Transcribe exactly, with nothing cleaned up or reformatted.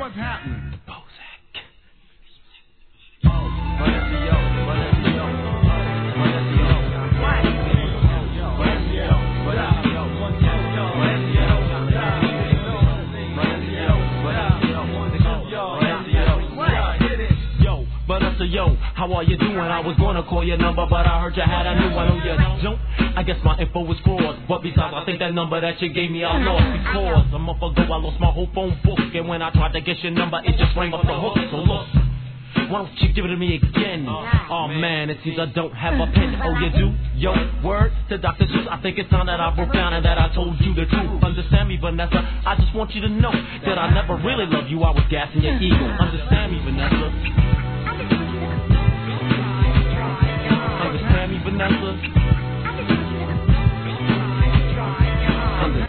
what's happening? Bozak. Oh, Valencia, Valencia, Valencia, what? Valencia, Valencia, Vanessa, yo, how are you doing? I was gonna call your number, but I heard you had a new one. Oh, you don't? I guess my info was fraud. But besides, I think that number that you gave me, I lost. Because a month ago, I lost my whole phone book. And when I tried to get your number, it just rang off the hook. So look, why don't you give it to me again? Oh man, it seems I don't have a pen. Oh, you do? Yo, word to Doctor Seuss. I think it's time that I broke down and that I told you the truth. Understand me, Vanessa? I just want you to know that I never really loved you. I was gassing your ego. Understand me, Vanessa? Understand me, Vanessa?